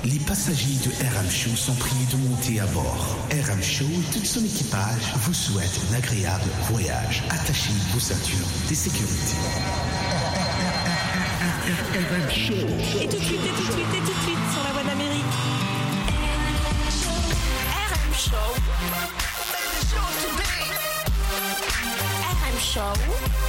Les passagers de RM Show sont priés de monter à bord. RM Show et tout son équipage vous souhaitent un agréable voyage. Attachez vos ceintures de sécurité. RM Show. Et tout de suite, sur la voie d'Amérique. RM Show. RM Show.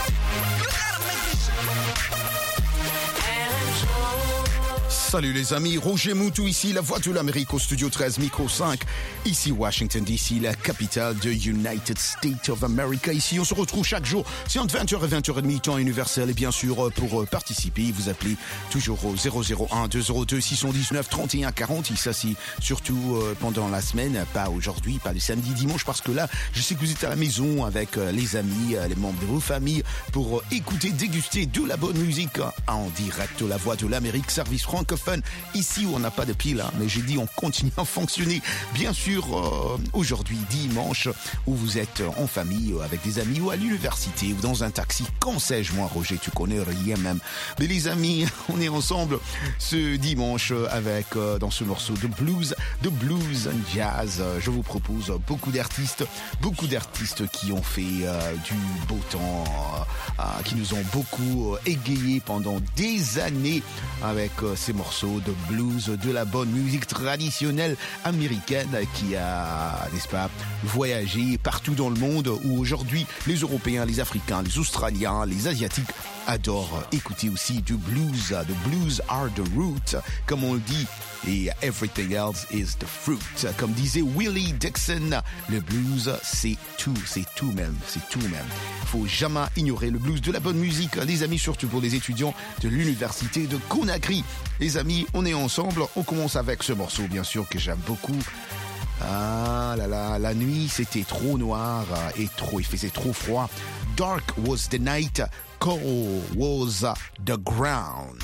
Salut les amis, Roger Moutou ici, la voix de l'Amérique au studio 13, micro 5. Ici Washington DC, la capitale de United States of America. Ici on se retrouve chaque jour, c'est entre 20h et 20h30, temps universel. Et bien sûr, pour participer, vous appelez toujours au 001-202-619-3140. Et ça c'est surtout pendant la semaine, pas aujourd'hui, pas le samedi, dimanche. Parce que là, je sais que vous êtes à la maison avec les amis, les membres de vos familles, pour écouter, déguster de la bonne musique en direct. La voix de l'Amérique, service francophone. Ici où on n'a pas de pile, hein, mais j'ai dit on continue à fonctionner. Bien sûr, aujourd'hui, dimanche, où vous êtes en famille, avec des amis, ou à l'université, ou dans un taxi. Quand sais-je, moi, Roger, tu connais rien même. Mais les amis, on est ensemble ce dimanche avec, dans ce morceau de blues and jazz. Je vous propose beaucoup d'artistes qui ont fait du beau temps, qui nous ont beaucoup égayés pendant des années avec ces morceaux de blues, de la bonne musique traditionnelle américaine qui a, n'est-ce pas, voyagé partout dans le monde, où aujourd'hui les Européens, les Africains, les Australiens, les Asiatiques adorent écouter aussi du blues. The blues are the root, comme on le dit, et everything else is the fruit. Comme disait Willie Dixon, le blues c'est tout même. Faut jamais ignorer le blues, de la bonne musique, les amis, surtout pour les étudiants de l'université de Conakry. Les amis, on est ensemble, on commence avec ce morceau, bien sûr, que j'aime beaucoup. Ah là là, la nuit c'était trop noir et il faisait trop froid. Dark was the night, cold was the ground.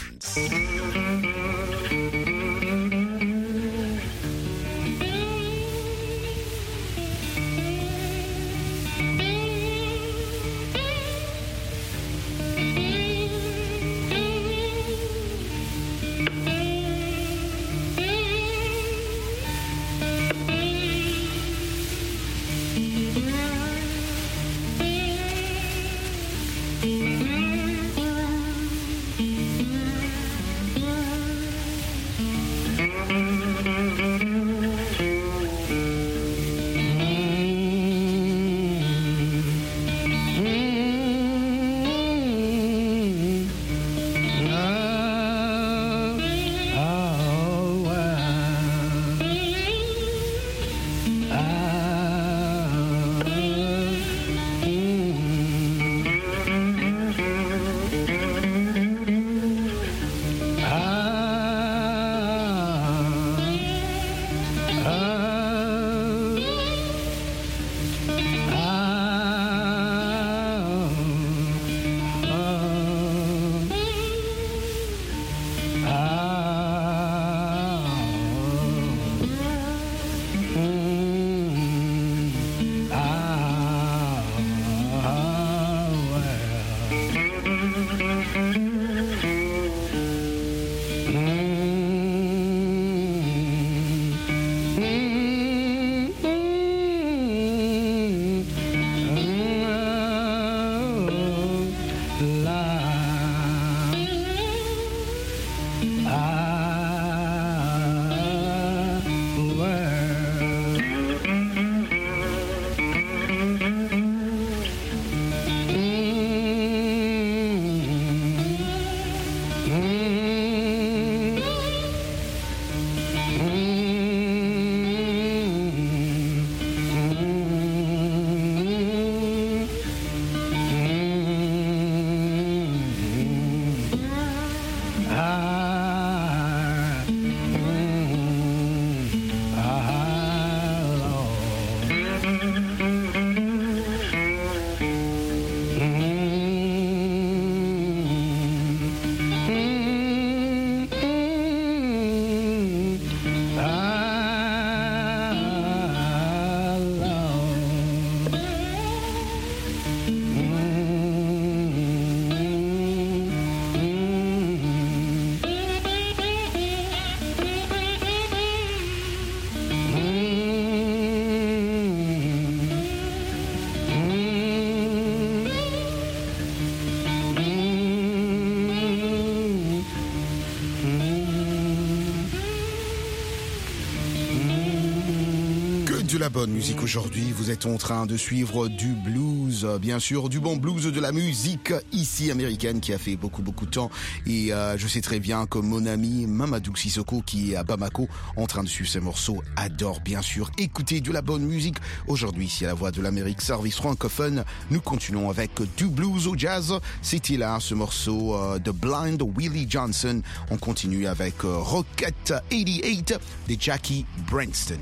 de la bonne musique aujourd'hui. Vous êtes en train de suivre du blues, bien sûr, du bon blues, de la musique ici américaine qui a fait beaucoup de temps. Et je sais très bien que mon ami Mamadou Sissoko, qui est à Bamako, en train de suivre ces morceaux, adore bien sûr écouter de la bonne musique. Aujourd'hui, ici à la Voix de l'Amérique, service francophone, nous continuons avec du blues au jazz. C'était là ce morceau de Blind Willie Johnson. On continue avec Rocket 88 de Jackie Branston.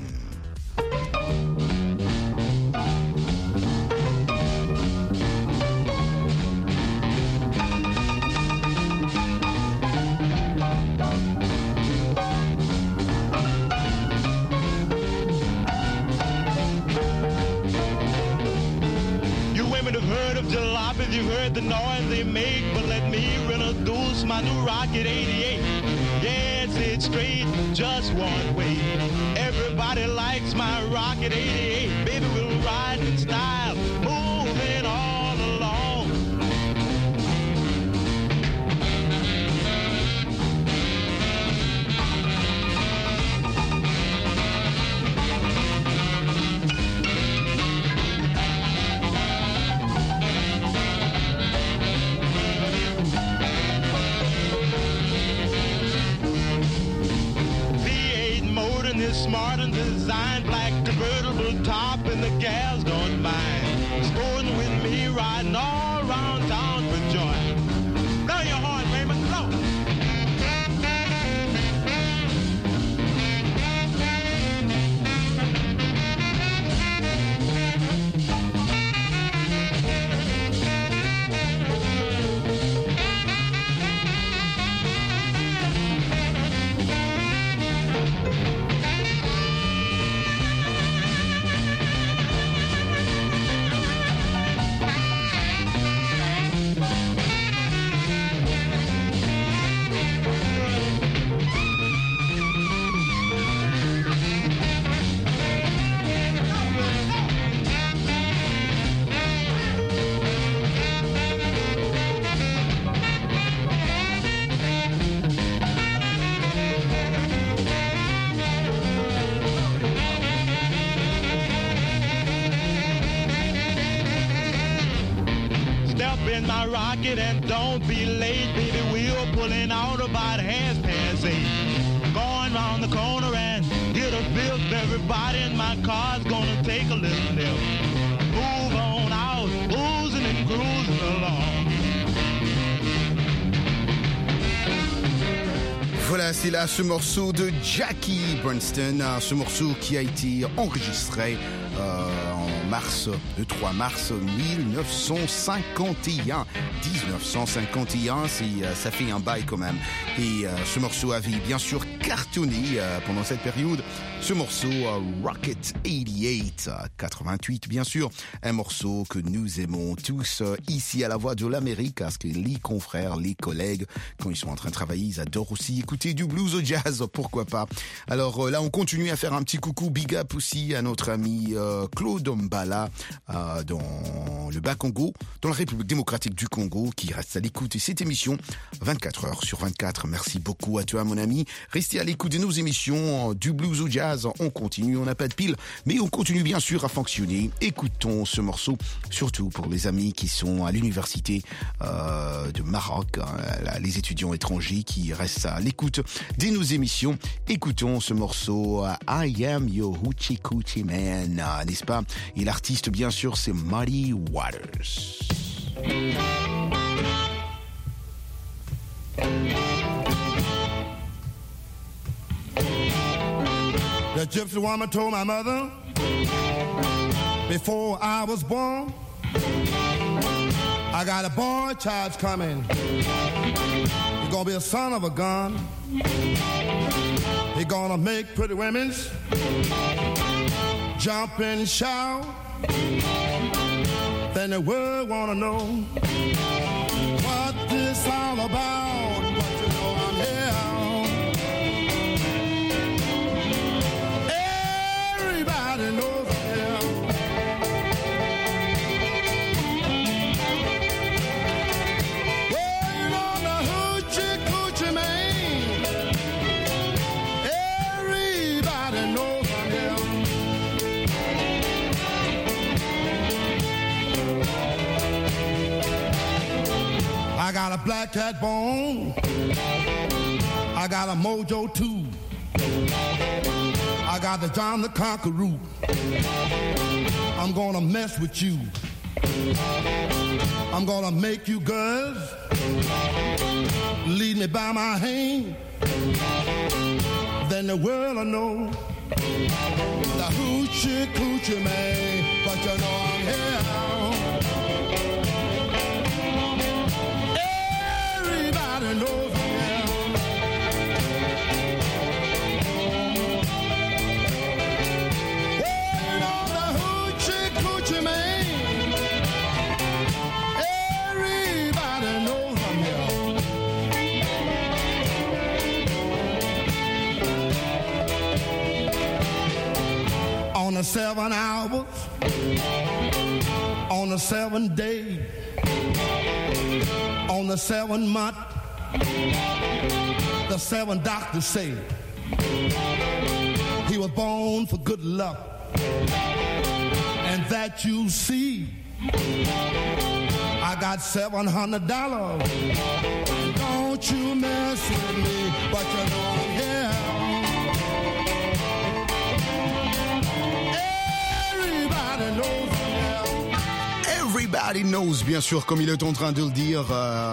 You've heard the noise they make, but let me introduce my new Rocket 88. Yeah, it's straight, just one way. Everybody likes my Rocket 88. Baby, we'll ride in style, moving all along. Smart and designed, black convertible top, and the gals don't mind. Sporting with me, riding all around town for joy. Blow your horn, Raymond, blow. In my rocket and don't be late, baby. We're pulling out about 8:30. Going round the corner and get a fifth. Everybody in my car's gonna take a little nip. Move on out, oozing and cruising along. Voilà, c'est là ce morceau de Jackie Branston, ce morceau qui a été enregistré en mars, le 3 mars 1951. 1951, ça fait un bail quand même. Et ce morceau avait bien sûr cartonné pendant cette période. Ce morceau Rocket 88, 88 bien sûr, un morceau que nous aimons tous ici à la Voix de l'Amérique, parce que les confrères, les collègues, quand ils sont en train de travailler, ils adorent aussi écouter du blues au jazz, pourquoi pas. Alors là, on continue à faire un petit coucou, big up aussi à notre ami Claude Mbala dans le Bas-Congo, dans la République démocratique du Congo, qui reste à l'écoute de cette émission 24 heures sur 24. Merci beaucoup à toi mon ami. Restez à l'écoute de nos émissions du blues au jazz. On continue, on n'a pas de pile, mais on continue bien sûr à fonctionner. Écoutons ce morceau, surtout pour les amis qui sont à l'université de Maroc, les étudiants étrangers qui restent à l'écoute de nos émissions. Écoutons ce morceau I Am Your Hoochie Coochie Man, n'est-ce pas? Et l'artiste bien sûr c'est Muddy Waters. The gypsy woman told my mother before I was born, I got a boy child's coming. He's gonna be a son of a gun. He's gonna make pretty women's jump and shout. Then the world wanna know what this all about. But you know I'm here. Everybody knows I'm here. Waiting on the hoochie coochie man. Everybody knows I'm here. got Black Cat Bone. I got a Mojo too. I got the John the Conqueror. I'm gonna mess with you. I'm gonna make you girls lead me by my hand. Then the world will know the hoochie coochie man. But you know I'm here. Everybody knows I'm here. Waiting on the hoochie coochie man. Everybody knows I'm here. On the 7 hours, on the 7 days, on the 7 month, the 7 doctors say he was born for good luck, and that you see. I got $700. Don't you mess with me, but you know I'm here. Everybody knows, bien sûr, comme il est en train de le dire.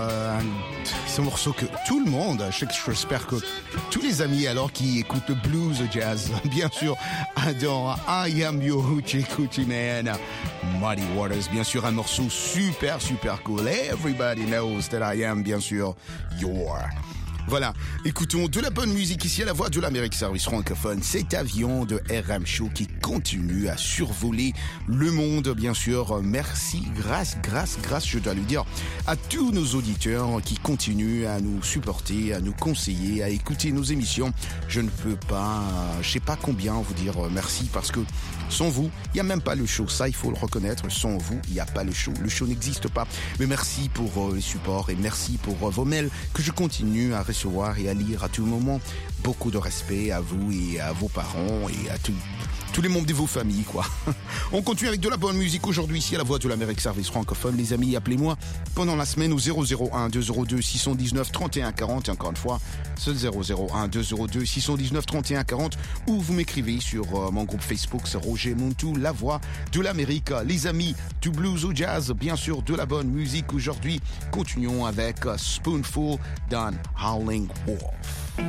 C'est un morceau que tout le monde, j'espère que tous les amis alors qui écoutent le blues, le jazz, bien sûr, adorent I Am Your Hoochie Coochie Man. Muddy Waters, bien sûr, un morceau super, super cool. Everybody knows that I am, bien sûr, your. Voilà, écoutons de la bonne musique ici à la Voix de l'Amérique Service francophone. Cet avion de RM Show qui continue à survoler le monde, bien sûr. Merci, grâce, je dois le dire, à tous nos auditeurs qui continuent à nous supporter, à nous conseiller, à écouter nos émissions. Je ne peux pas, je sais pas combien vous dire merci parce que sans vous, il n'y a même pas le show. Ça, il faut le reconnaître. Sans vous, il n'y a pas le show. Le show n'existe pas. Mais merci pour les supports et merci pour vos mails que je continue à recevoir et à lire à tout moment. Beaucoup de respect à vous et à vos parents et à tous les membres de vos familles, quoi. On continue avec de la bonne musique aujourd'hui ici à la Voix de l'Amérique Service francophone. Les amis, appelez-moi pendant la semaine au 001 202 619 31 40. Et encore une fois, c'est 001 202 619 31 40. Ou vous m'écrivez sur mon groupe Facebook, c'est Roger Montou, la Voix de l'Amérique. Les amis, du blues au jazz, bien sûr, de la bonne musique aujourd'hui. Continuons avec Spoonful d'un Howling Wolf.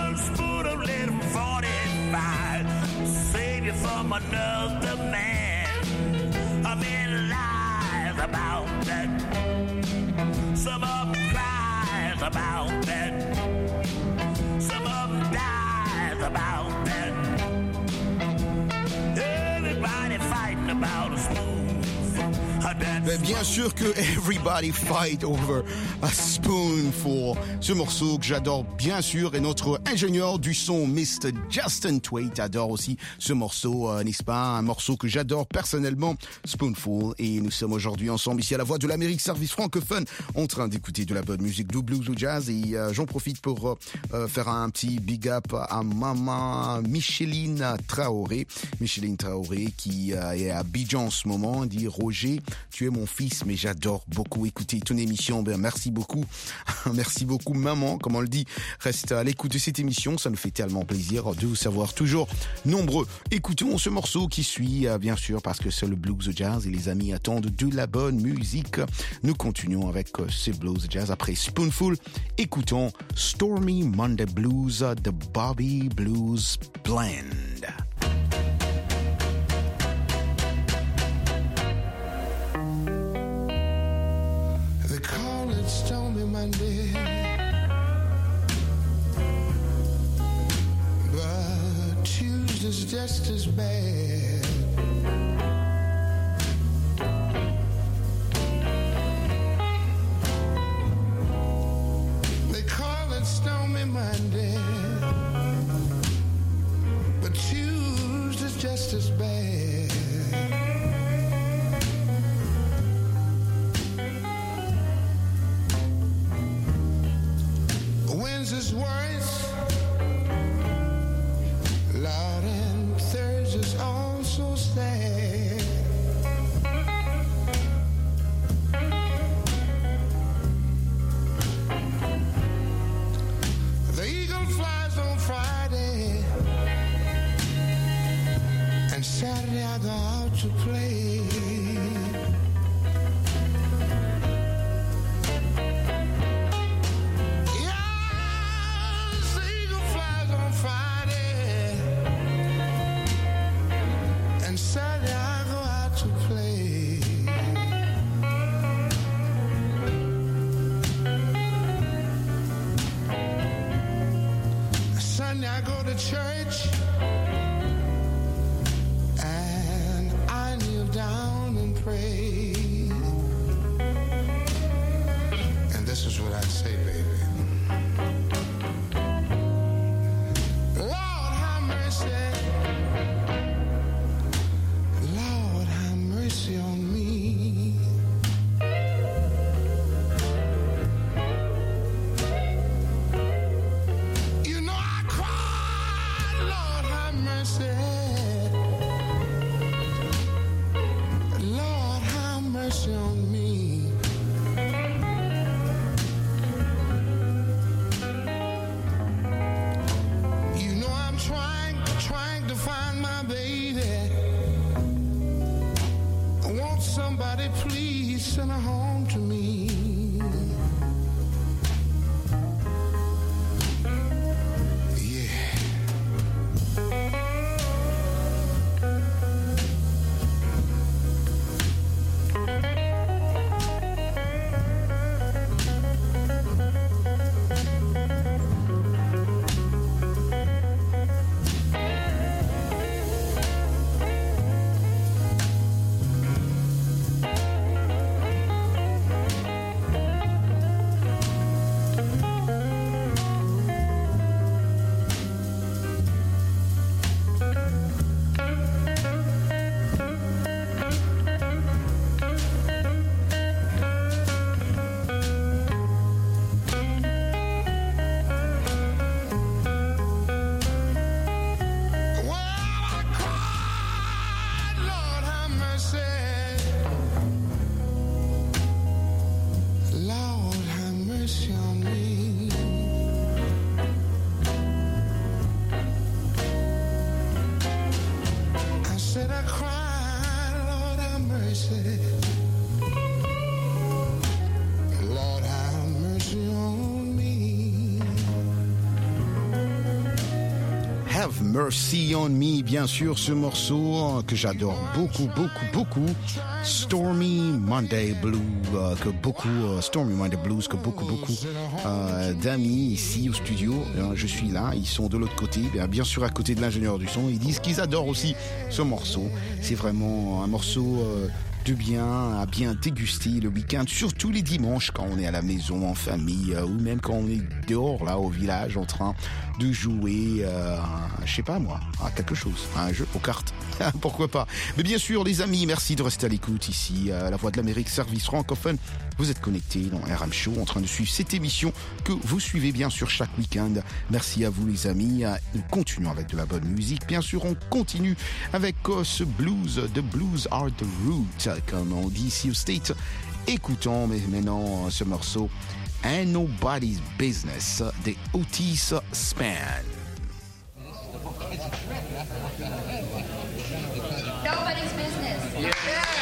From another man. of it lies about that. Some of them cries about that. Some of them dies about that. Everybody fighting about a spoon. Mais bien sûr que Everybody Fight Over a Spoonful. Ce morceau que j'adore bien sûr, et notre ingénieur du son, Mr. Justin Twait, adore aussi ce morceau, n'est-ce pas? Un morceau que j'adore personnellement, Spoonful. Et nous sommes aujourd'hui ensemble ici à la Voix de l'Amérique, service francophone, en train d'écouter de la bonne musique, du blues ou jazz. Et j'en profite pour faire un petit big up à maman Micheline Traoré. Micheline Traoré qui est à Abidjan en ce moment, dit Roger, tu es mon fils, mais j'adore beaucoup écouter ton émission. Ben, merci beaucoup. Merci beaucoup, maman. Comme on le dit, reste à l'écoute de cette émission. Ça nous fait tellement plaisir de vous savoir toujours nombreux. Écoutons ce morceau qui suit, bien sûr, parce que c'est le blues jazz et les amis attendent de la bonne musique. Nous continuons avec ce blues jazz après Spoonful. Écoutons Stormy Monday Blues de Bobby Blues Blend. Stormy Monday, but Tuesday's just as bad. They call it Stormy Monday, but Tuesday's just as bad. Wednesday's worse, Lord, and Thursday's also sad. The eagle flies on Friday, and Saturday I go out to play. Saturday I go out to play. Sunday I go to church and I kneel down and pray. And this is what I say, baby. Lord, have mercy. On me, you know I cried, Lord have mercy, Lord have mercy on me. You know I'm trying to find my baby. Won't somebody please send her home to me? Have Mercy on Me, bien sûr, ce morceau que j'adore beaucoup, Stormy Monday Blues, Stormy Monday Blues, que beaucoup d'amis ici au studio, je suis là, ils sont de l'autre côté, bien sûr à côté de l'ingénieur du son, ils disent qu'ils adorent aussi ce morceau. C'est vraiment un morceau de bien à bien déguster le week-end, surtout les dimanches quand on est à la maison en famille ou même quand on est dehors là au village en train de jouer je sais pas moi à quelque chose, à un jeu aux cartes. Pourquoi pas. Mais bien sûr les amis, merci de rester à l'écoute ici à La Voix de l'Amérique, service francophone. Vous êtes connectés dans RM Show en train de suivre cette émission que vous suivez bien sûr chaque week-end. Merci à vous les amis. Nous continuons avec de la bonne musique. Bien sûr on continue avec ce blues. The blues are the root, comme on dit ici au States. Écoutons maintenant ce morceau Ain't Nobody's Business des Otis Spann. Nobody's business.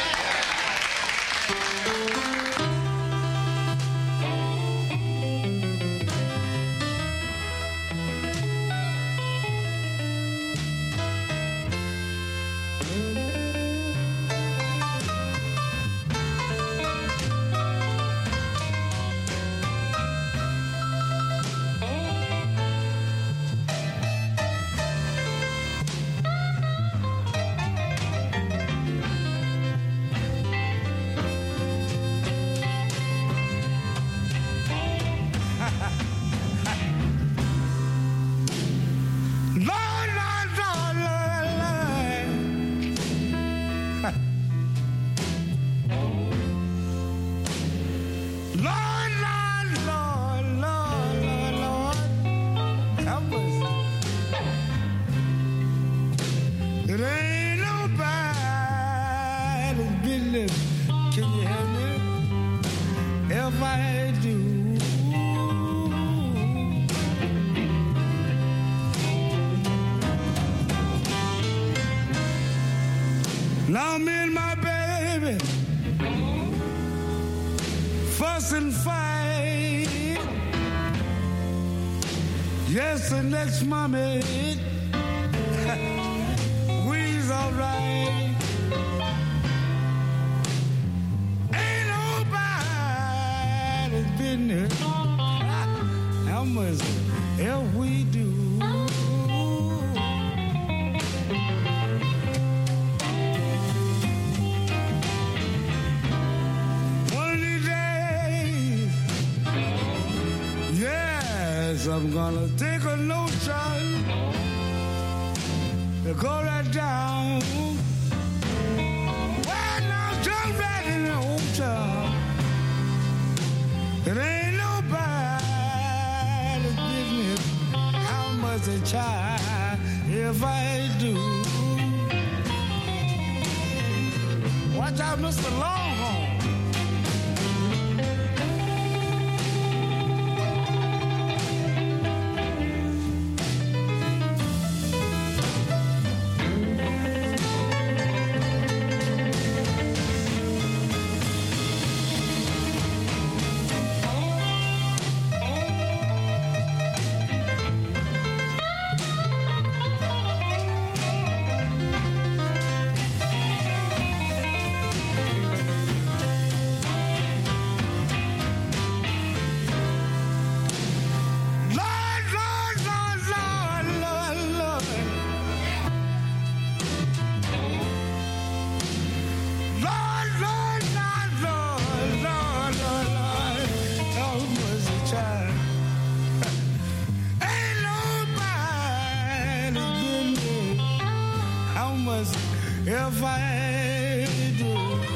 Now me and my baby fuss and fight. Yes, the next mommy we's alright. Ain't nobody's business how much if we do. I'm gonna take a notion to go right down. Well, now jump back in the old town. It ain't nobody's business how much they try if I do. Watch out, Mr. Longhorn. If I do.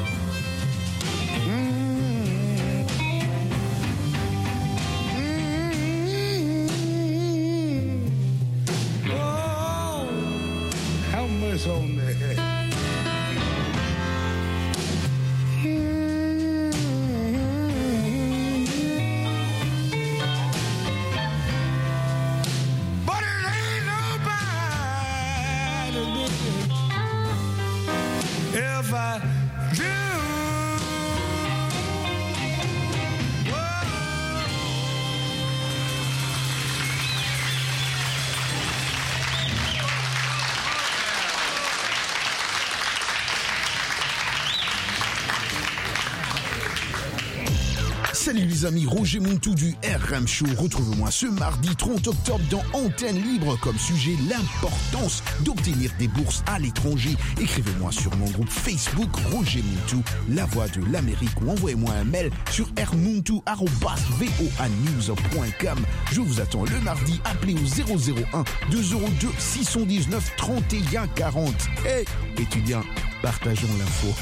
Oh, how much on that? But it ain't nobody business if I do. Whoa. les amis, Roger Montou du RM Show. Retrouve-moi ce mardi 30 octobre dans Antenne Libre, comme sujet l'importance d'obtenir des bourses à l'étranger. Écrivez-moi sur mon groupe Facebook Roger Montou, la voix de l'Amérique, ou envoyez-moi un mail sur rmontou@voanews.com. Je vous attends le mardi. Appelez au 001 202 619 31 40. Hey, étudiants, partageons l'info.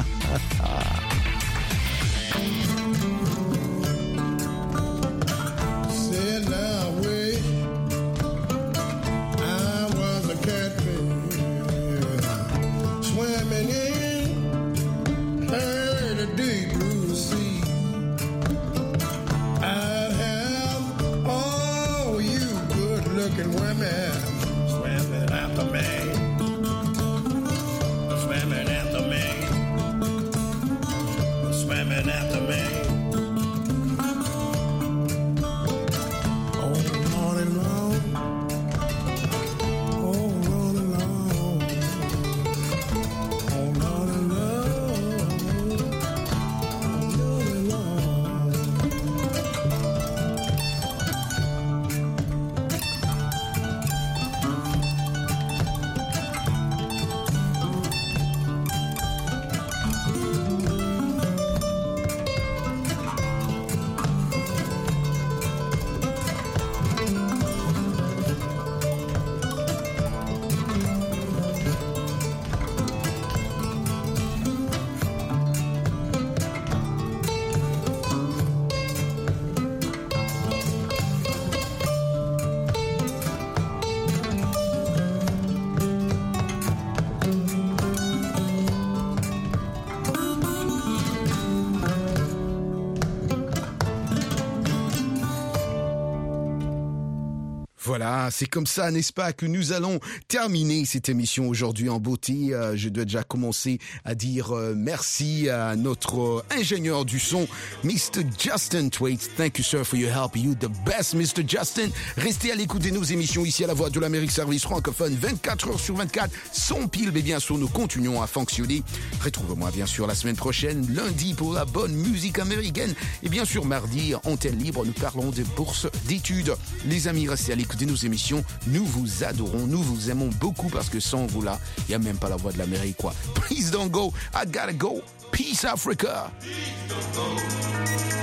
Voilà, c'est comme ça, n'est-ce pas, que nous allons terminer cette émission aujourd'hui en beauté. Je dois déjà commencer à dire merci à notre ingénieur du son, Mr. Justin Twaite. Thank you, sir, for your help. You the best, Mr. Justin. Restez à l'écoute de nos émissions ici à la Voix de l'Amérique, service francophone, 24 heures sur 24, sans pile, mais bien sûr, nous continuons à fonctionner. Retrouvez-moi, bien sûr, la semaine prochaine, lundi, pour la bonne musique américaine. Et bien sûr, mardi, Antenne Libre, nous parlons des bourses d'études. Les amis, restez à l'écoute de nos émissions. Nous vous adorons, nous vous aimons beaucoup, parce que sans vous là, il n'y a même pas la Voix de l'Amérique, quoi. Please don't go, I gotta go. Peace, Africa. Please don't go.